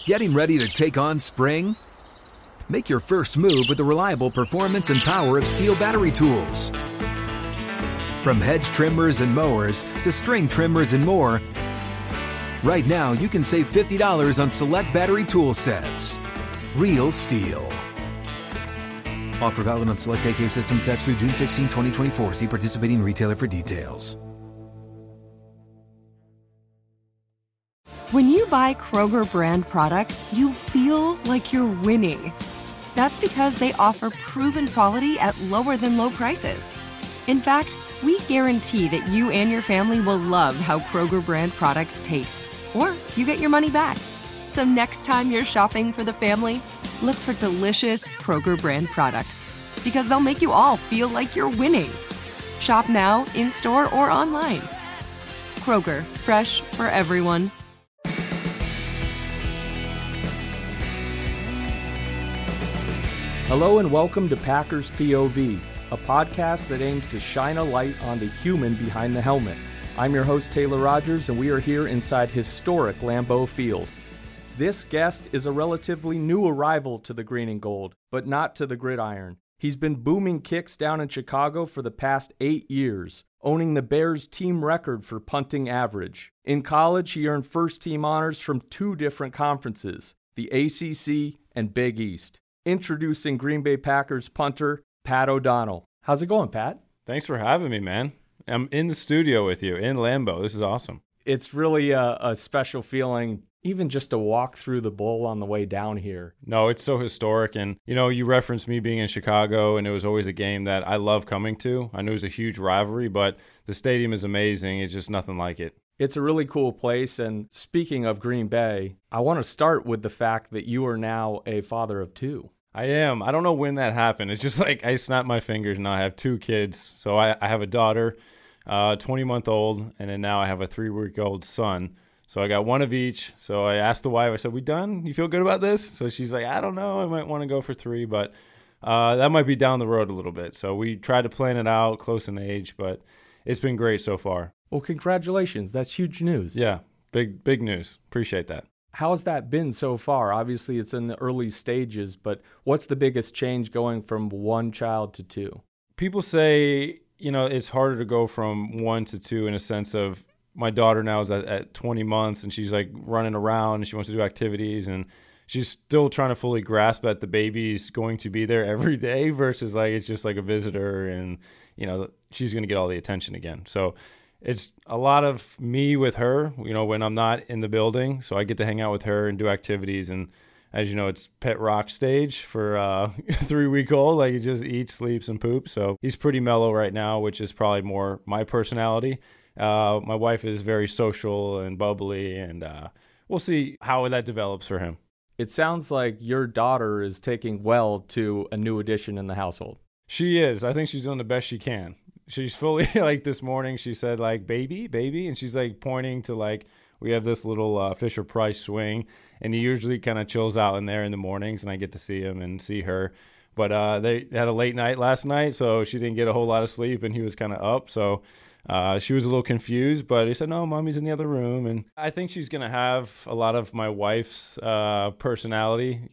Getting ready to take on spring? Make your first move with the reliable performance and power of Steel battery tools. From hedge trimmers and mowers to string trimmers and more, right now you can save $50 on select battery tool sets. Real Steel. Offer valid on select AK system sets through June 16, 2024. See participating retailer for details. When you buy Kroger brand products, you feel like you're winning. That's because they offer proven quality at lower than low prices. In fact, we guarantee that you and your family will love how Kroger brand products taste, or you get your money back. So next time you're shopping for the family, look for delicious Kroger brand products, because they'll make you all feel like you're winning. Shop now, in-store, or online. Kroger, fresh for everyone. Hello and welcome to Packers POV, a podcast that aims to shine a light on the human behind the helmet. I'm your host, Taylor Rogers, and we are here inside historic Lambeau Field. This guest is a relatively new arrival to the green and gold, but not to the gridiron. He's been booming kicks down in Chicago for the past 8 years, owning the Bears team record for punting average. In college, he earned first-team honors from 2 different conferences, the ACC and Big East. Introducing Green Bay Packers punter, Pat O'Donnell. How's it going, Pat? Thanks for having me, man. I'm in the studio with you in Lambeau. This is awesome. It's really a special feeling, even just to walk through the bowl on the way down here. No, it's so historic. And, you referenced me being in Chicago, and it was always a game that I love coming to. I knew it was a huge rivalry, but the stadium is amazing. It's just nothing like it. It's a really cool place. And speaking of Green Bay, I want to start with the fact that you are now a father of 2. I am. I don't know when that happened. It's just like I snapped my fingers and I have 2 kids. So I have a daughter, 20-month-old, and then now I have a 3-week-old son. So I got one of each. So I asked the wife, I said, we done? You feel good about this? So she's like, I don't know. I might want to go for 3, but that might be down the road a little bit. So we tried to plan it out close in age, but it's been great so far. Well, congratulations. That's huge news. Yeah, big news. Appreciate that. How's that been so far? Obviously, it's in the early stages, but what's the biggest change going from 1 child to 2? People say, it's harder to go from 1 to 2 in a sense of my daughter now is at 20 months and she's like running around and she wants to do activities and she's still trying to fully grasp that the baby's going to be there every day versus like it's just like a visitor and, she's going to get all the attention again. So it's a lot of me with her, when I'm not in the building. So I get to hang out with her and do activities. And as you know, it's pet rock stage for a 3-week-old. Like he just eats, sleeps, and poops. So he's pretty mellow right now, which is probably more my personality. My wife is very social and bubbly, and we'll see how that develops for him. It sounds like your daughter is taking well to a new addition in the household. She is. I think she's doing the best she can. She's fully, like this morning, she said, like, baby, and she's like pointing to like, we have this little Fisher-Price swing, and he usually kind of chills out in there in the mornings, and I get to see him and see her. But they had a late night last night, so she didn't get a whole lot of sleep, and he was kind of up, so she was a little confused, but he said, no, mommy's in the other room, and I think she's going to have a lot of my wife's personality.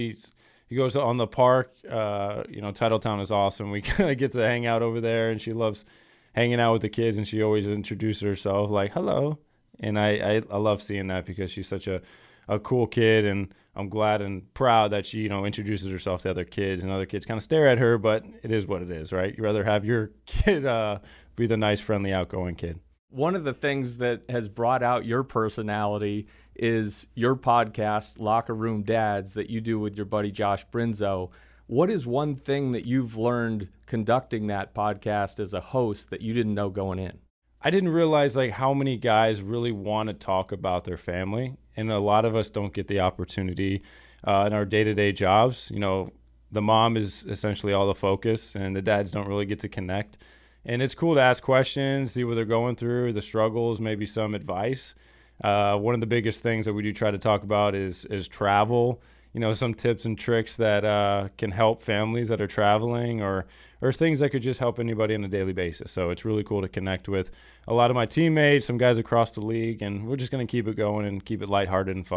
He goes on the park. Titletown is awesome. We kind of get to hang out over there, and she loves hanging out with the kids, and she always introduces herself like, hello. And I love seeing that because she's such a cool kid, and I'm glad and proud that she, introduces herself to other kids, and other kids kind of stare at her, but it is what it is, right? You'd rather have your kid be the nice, friendly, outgoing kid. One of the things that has brought out your personality is your podcast, Locker Room Dads, that you do with your buddy Josh Brinzo. What is one thing that you've learned conducting that podcast as a host that you didn't know going in? I didn't realize like how many guys really want to talk about their family, and a lot of us don't get the opportunity in our day-to-day jobs. The mom is essentially all the focus, and the dads don't really get to connect. And it's cool to ask questions, see what they're going through, the struggles, maybe some advice. One of the biggest things that we do try to talk about is travel. Some tips and tricks that can help families that are traveling, or things that could just help anybody on a daily basis. So it's really cool to connect with a lot of my teammates, some guys across the league, and we're just going to keep it going and keep it lighthearted and fun.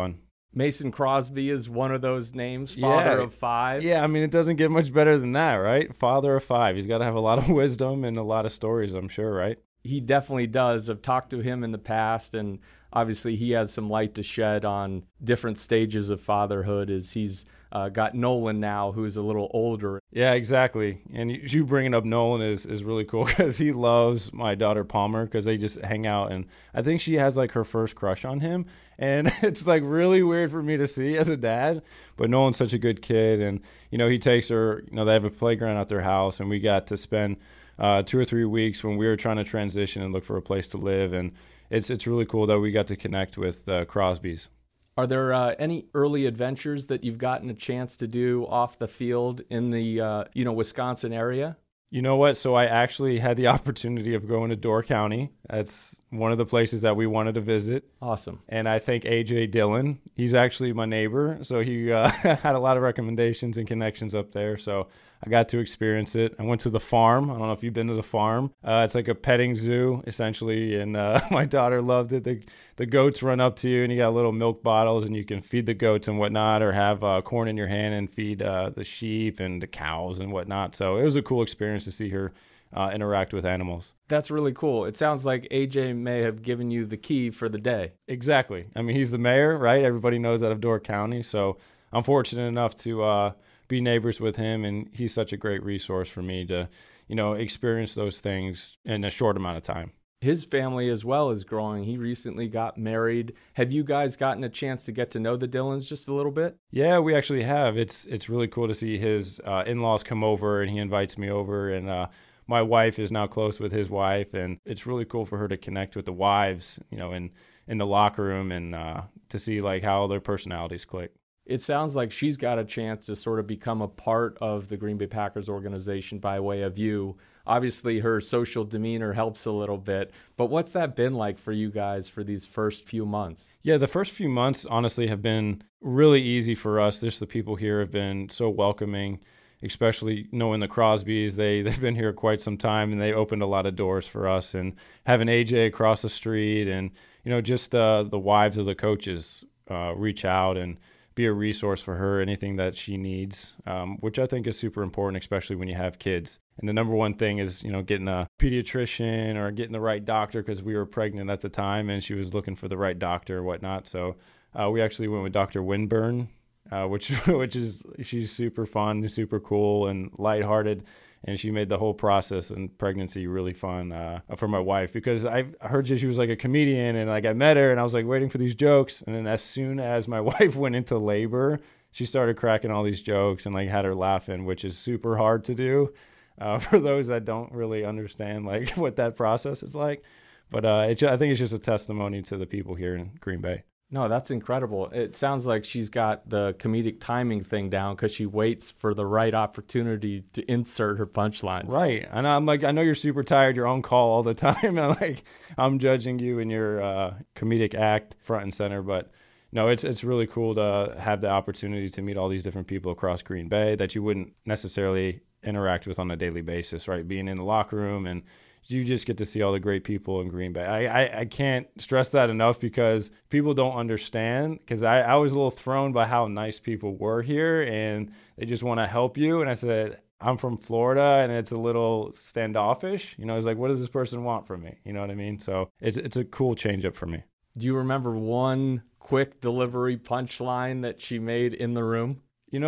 Mason Crosby is one of those names, father of 5. Yeah, I mean, it doesn't get much better than that, right? Father of 5. He's got to have a lot of wisdom and a lot of stories, I'm sure, right? He definitely does. I've talked to him in the past, and obviously he has some light to shed on different stages of fatherhood as he's got Nolan now, who's a little older. Yeah, exactly. And you bringing up Nolan is really cool because he loves my daughter Palmer because they just hang out. And I think she has like her first crush on him. And it's like really weird for me to see as a dad. But Nolan's such a good kid. And, he takes her, they have a playground at their house. And we got to spend 2 or 3 weeks when we were trying to transition and look for a place to live. And it's really cool that we got to connect with Crosby's. Are there any early adventures that you've gotten a chance to do off the field in the Wisconsin area? You know what? So I actually had the opportunity of going to Door County. That's one of the places that we wanted to visit. Awesome. And I think AJ Dillon, he's actually my neighbor. So he had a lot of recommendations and connections up there. So I got to experience it. I went to the farm. I don't know if you've been to the farm. It's like a petting zoo, essentially. And my daughter loved it. The goats run up to you, and you got little milk bottles, and you can feed the goats and whatnot, or have corn in your hand and feed the sheep and the cows and whatnot. So it was a cool experience to see her interact with animals. That's really cool. It sounds like AJ may have given you the key for the day. Exactly. I mean, he's the mayor, right? Everybody knows that of Door County. So I'm fortunate enough to be neighbors with him, and he's such a great resource for me to, experience those things in a short amount of time. His family as well is growing. He recently got married. Have you guys gotten a chance to get to know the Dillons just a little bit? Yeah, we actually have. It's really cool to see his in-laws come over, and he invites me over, and my wife is now close with his wife, and it's really cool for her to connect with the wives, in the locker room, and to see like how their personalities click. It sounds like she's got a chance to sort of become a part of the Green Bay Packers organization by way of you. Obviously, her social demeanor helps a little bit, but what's that been like for you guys for these first few months? Yeah, the first few months, honestly, have been really easy for us. Just the people here have been so welcoming, especially knowing the Crosbys. They've been here quite some time, and they opened a lot of doors for us. And having AJ across the street, and, just the wives of the coaches reach out and be a resource for her, anything that she needs, which I think is super important, especially when you have kids. And the number one thing is, getting a pediatrician or getting the right doctor, because we were pregnant at the time and she was looking for the right doctor or whatnot. So we actually went with Dr. Winburn, which is, she's super fun, super cool and lighthearted. And she made the whole process and pregnancy really fun for my wife, because I heard she was like a comedian, and like I met her and I was like waiting for these jokes. And then as soon as my wife went into labor, she started cracking all these jokes and like had her laughing, which is super hard to do for those that don't really understand like what that process is like. But I think it's just a testimony to the people here in Green Bay. No, that's incredible. It sounds like she's got the comedic timing thing down, because she waits for the right opportunity to insert her punchlines. Right. And I'm like, I know you're super tired. You're on call all the time. And I'm judging you in your comedic act front and center. But no, it's really cool to have the opportunity to meet all these different people across Green Bay that you wouldn't necessarily interact with on a daily basis, right? Being in the locker room, and you just get to see all the great people in Green Bay. I can't stress that enough, because people don't understand, because I was a little thrown by how nice people were here, and they just want to help you. And I said, I'm from Florida, and it's a little standoffish. It's like, what does this person want from me? You know what I mean? So it's a cool change up for me. Do you remember one quick delivery punchline that she made in the room?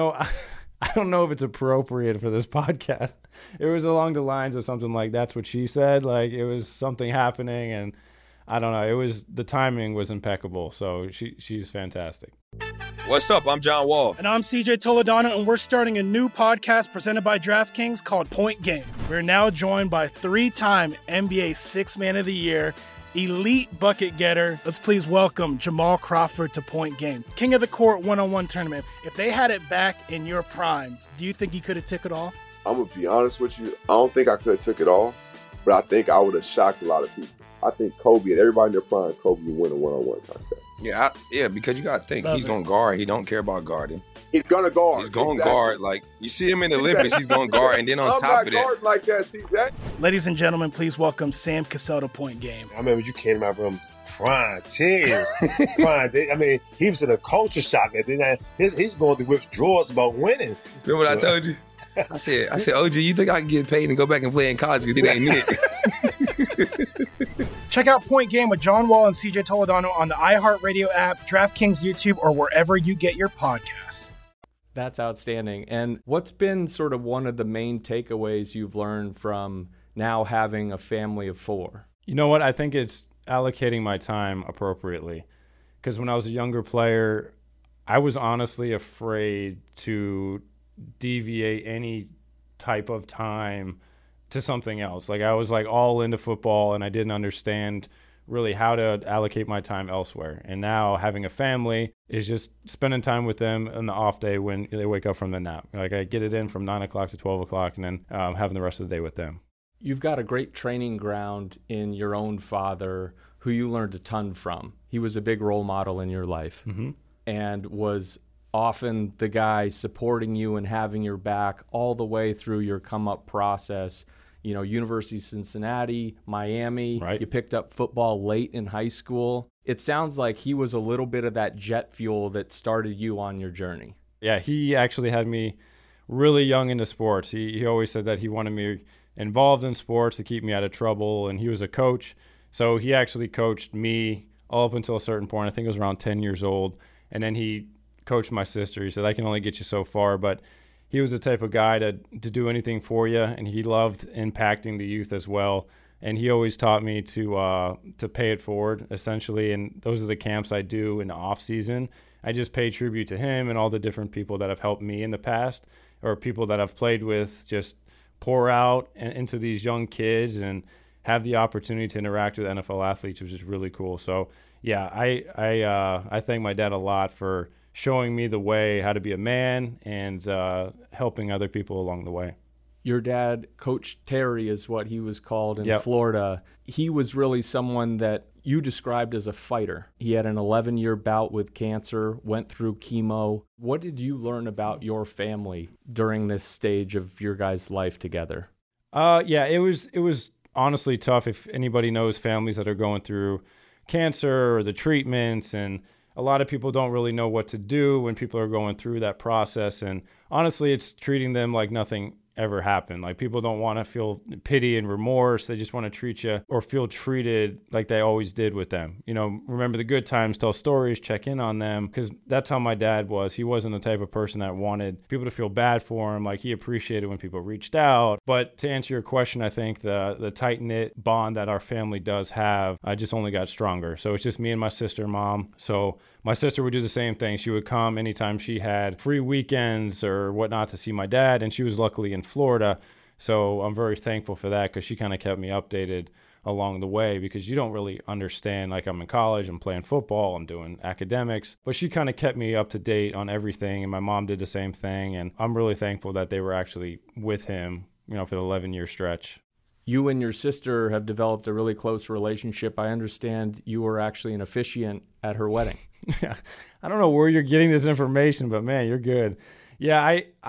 I don't know if it's appropriate for this podcast. It was along the lines of something like, that's what she said. Like, it was something happening, and I don't know. The timing was impeccable. So she's fantastic. What's up? I'm John Wall. And I'm CJ Toledano, and we're starting a new podcast presented by DraftKings called Point Game. We're now joined by 3-time NBA Sixth Man of the Year, elite bucket getter. Let's please welcome Jamal Crawford to Point Game. King of the Court one-on-one tournament. If they had it back in your prime, do you think you could have took it all? I'm going to be honest with you. I don't think I could have took it all, but I think I would have shocked a lot of people. I think Kobe and everybody in their prime, Kobe would win a one-on-one contest. Yeah, because you got to think, he's going to guard. He don't care about guarding. He's going to guard. He's going to guard. Like, you see him in the Olympics, he's going to guard. And then on top of that. I'm not guarding like that, see that? Ladies and gentlemen, please welcome Sam Cassell to Point Game. I remember you came in my room crying, tears, crying. I mean, he was in a culture shock. And then he's going through withdrawals about winning. Remember what I told you? I said, OG, you think I can get paid and go back and play in college because it ain't it? Check out Point Game with John Wall and CJ Toledano on the iHeartRadio app, DraftKings YouTube, or wherever you get your podcasts. That's outstanding. And what's been sort of one of the main takeaways you've learned from now having a family of 4? You know what? I think it's allocating my time appropriately. Because when I was a younger player, I was honestly afraid to deviate any type of time to something else. Like I was like all into football and I didn't understand really how to allocate my time elsewhere. And now having a family is just spending time with them on the off day when they wake up from the nap. Like I get it in from 9 o'clock to 12 o'clock and then having the rest of the day with them. You've got a great training ground in your own father who you learned a ton from. He was a big role model in your life and was often the guy supporting you and having your back all the way through your come-up process. You know, University of Cincinnati, Miami, right. You picked up football late in high school. It sounds like he was a little bit of that jet fuel that started you on your journey. Yeah, he actually had me really young into sports. He always said that he wanted me involved in sports to keep me out of trouble, and he was a coach. So he actually coached me all up until a certain point. I think it was around 10 years old. And then he coached my sister. He said, I can only get you so far, but he was the type of guy to do anything for you, and he loved impacting the youth as well. And he always taught me to pay it forward, essentially. And those are the camps I do in the off season. I just pay tribute to him and all the different people that have helped me in the past, or people that I've played with. Just pour out into these young kids and have the opportunity to interact with NFL athletes, which is really cool. So yeah, I thank my dad a lot for showing me the way how to be a man and helping other people along the way. Your dad, Coach Terry is what he was called in Florida. He was really someone that you described as a fighter. He had an 11-year bout with cancer, went through chemo. What did you learn about your family during this stage of your guys' life together? Yeah, it was honestly tough. If anybody knows families that are going through cancer or the treatments, and a lot of people don't really know what to do when people are going through that process. And honestly, it's treating them like nothing ever happened. Like people don't want to feel pity and remorse. They just want to treat you or feel treated like they always did with them. You know, remember the good times, tell stories, check in on them, because that's how my dad was. He wasn't the type of person that wanted people to feel bad for him. Like he appreciated when people reached out. But to answer your question, I think the tight-knit bond that our family does have just only got stronger. So it's just me and my sister and mom. So my sister would do the same thing. She would come anytime she had free weekends or whatnot to see my dad, and she was luckily in Florida. So I'm very thankful for that, because she kind of kept me updated along the way, because you don't really understand. Like I'm in college, I'm playing football, I'm doing academics, but she kind of kept me up to date on everything, and my mom did the same thing. And I'm really thankful that they were actually with him, you know, for the 11-year stretch. You and your sister have developed a really close relationship. I understand you were actually an officiant at her wedding. I don't know where you're getting this information, but man, you're good. Yeah,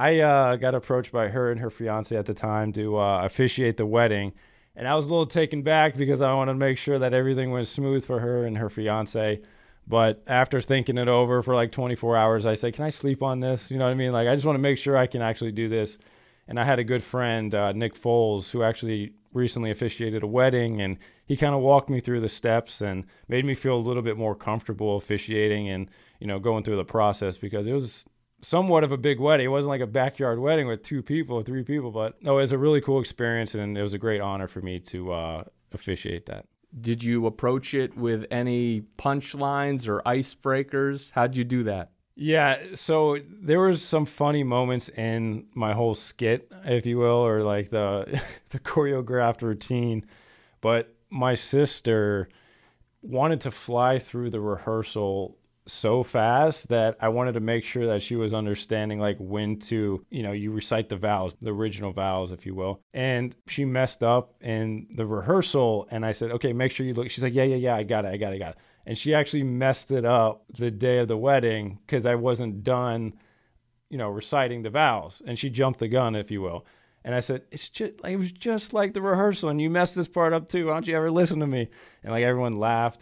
I got approached by her and her fiance at the time to officiate the wedding. And I was a little taken back because I wanted to make sure that everything went smooth for her and her fiance. But after thinking it over for like 24 hours, I said, can I sleep on this? You know what I mean? Like, I just want to make sure I can actually do this. And I had a good friend, Nick Foles, who actually recently officiated a wedding, and he kind of walked me through the steps and made me feel a little bit more comfortable officiating and, you know, going through the process, because it was somewhat of a big wedding. It wasn't like a backyard wedding with 2 people or 3 people, but no, it was a really cool experience, and it was a great honor for me to officiate that. Did you approach it with any punchlines or icebreakers? How'd you do that? Yeah, so there was some funny moments in my whole skit, if you will, or like the choreographed routine. But my sister wanted to fly through the rehearsal so fast that I wanted to make sure that she was understanding like when to, you know, you recite the vows, the original vows, if you will. And she messed up in the rehearsal, and I said, okay, make sure you look. She's like, yeah, I got it. And she actually messed it up the day of the wedding because I wasn't done, you know, reciting the vows. And she jumped the gun, if you will. And I said, it was just like the rehearsal, and you messed this part up too. Why don't you ever listen to me? And like everyone laughed, and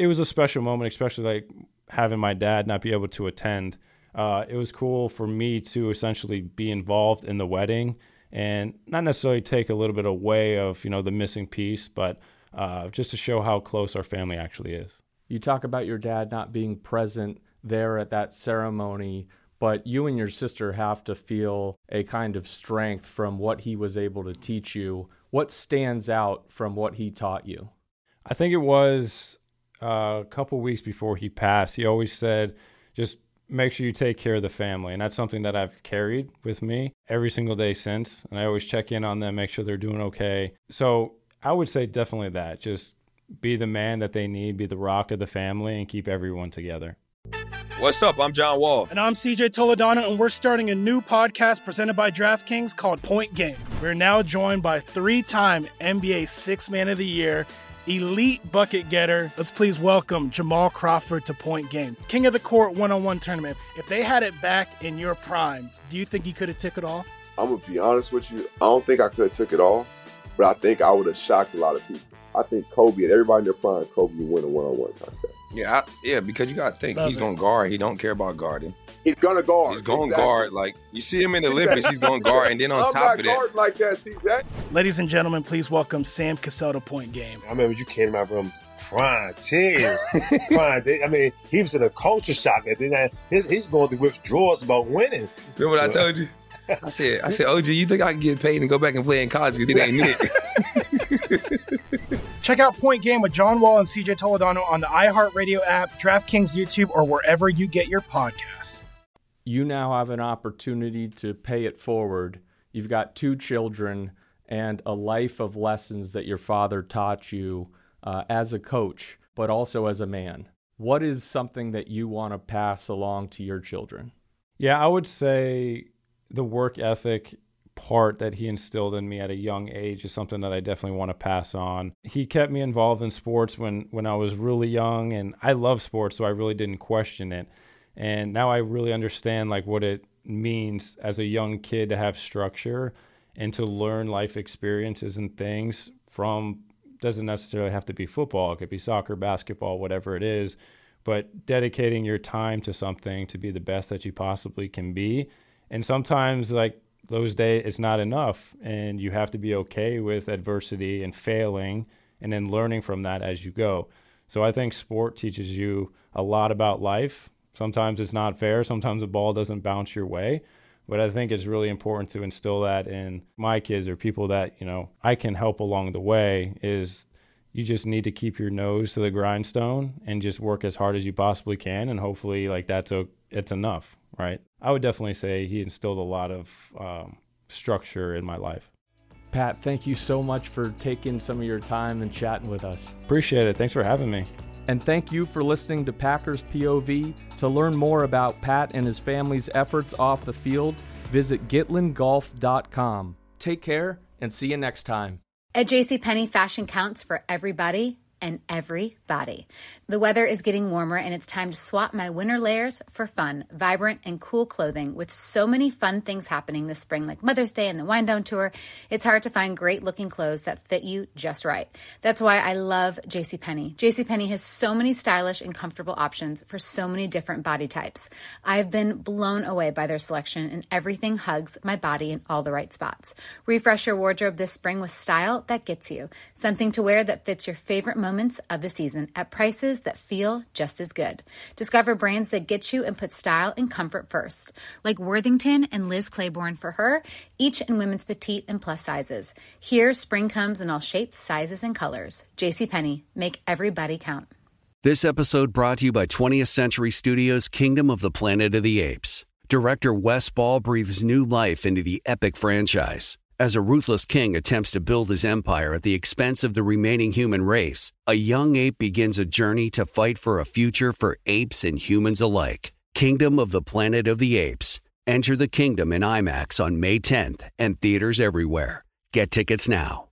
it was a special moment, especially like having my dad not be able to attend. It was cool for me to essentially be involved in the wedding and not necessarily take a little bit away of, the missing piece, but just to show how close our family actually is. You talk about your dad not being present there at that ceremony, but you and your sister have to feel a kind of strength from what he was able to teach you. What stands out from what he taught you? I think it was a couple weeks before he passed. He always said, just make sure you take care of the family. And that's something that I've carried with me every single day since. And I always check in on them, make sure they're doing okay. So I would say definitely that. Just be the man that they need, be the rock of the family, and keep everyone together. What's up? I'm John Wall. And I'm CJ Toledano, and we're starting a new podcast presented by DraftKings called Point Game. We're now joined by three-time NBA Sixth Man of the Year, elite bucket getter. Let's please welcome Jamal Crawford to Point Game. King of the Court one-on-one tournament. If they had it back in your prime, do you think you could have took it all? I'm going to be honest with you. I don't think I could have took it all, but I think I would have shocked a lot of people. I think Kobe and everybody in their prime, Kobe would win a one-on-one contest. Yeah, because you got to think he's going to guard. He don't care about guarding. He's going to guard. He's going to guard. Like, you see him in the Olympics, he's going to guard. And then on top of that. I'm not guarding like that, CJ. Ladies and gentlemen, please welcome Sam Cassell to Point Game. I remember you came out from crying, tears, crying. I mean, he was in a culture shock. And then he's going through withdrawals about winning. Remember what I told you? I said, OG, you think I can get paid and go back and play in college because it ain't it? Check out Point Game with John Wall and CJ Toledano on the iHeartRadio app, DraftKings YouTube, or wherever you get your podcasts. You now have an opportunity to pay it forward. You've got 2 children and a life of lessons that your father taught you as a coach, but also as a man. What is something that you want to pass along to your children? Yeah, I would say the work ethic part that he instilled in me at a young age is something that I definitely want to pass on. He kept me involved in sports when I was really young, and I love sports, so I really didn't question it. And now I really understand like what it means as a young kid to have structure and to learn life experiences and things from, doesn't necessarily have to be football, it could be soccer, basketball, whatever it is, but dedicating your time to something to be the best that you possibly can be. And sometimes like those days it's not enough, and you have to be okay with adversity and failing and then learning from that as you go. So I think sport teaches you a lot about life. Sometimes it's not fair. Sometimes the ball doesn't bounce your way. But I think it's really important to instill that in my kids or people that, I can help along the way, is you just need to keep your nose to the grindstone and just work as hard as you possibly can. And hopefully it's enough, right? I would definitely say he instilled a lot of structure in my life. Pat, thank you so much for taking some of your time and chatting with us. Appreciate it. Thanks for having me. And thank you for listening to Packers POV. To learn more about Pat and his family's efforts off the field, visit GitlinGolf.com. Take care and see you next time. At JCPenney, fashion counts for everybody and everybody. The weather is getting warmer, and it's time to swap my winter layers for fun, vibrant, and cool clothing. With so many fun things happening this spring, like Mother's Day and the Wind Down Tour, it's hard to find great-looking clothes that fit you just right. That's why I love JCPenney. JCPenney has so many stylish and comfortable options for so many different body types. I've been blown away by their selection, and everything hugs my body in all the right spots. Refresh your wardrobe this spring with style that gets you. Something to wear that fits your favorite moments of the season at prices that feel just as good. Discover brands that get you and put style and comfort first, like Worthington and Liz Claiborne for her, each in women's petite and plus sizes. Here, spring comes in all shapes, sizes, and colors. JCPenney, make everybody count. This episode brought to you by 20th Century Studios' Kingdom of the Planet of the Apes. Director Wes Ball breathes new life into the epic franchise. As a ruthless king attempts to build his empire at the expense of the remaining human race, a young ape begins a journey to fight for a future for apes and humans alike. Kingdom of the Planet of the Apes. Enter the kingdom in IMAX on May 10th and theaters everywhere. Get tickets now.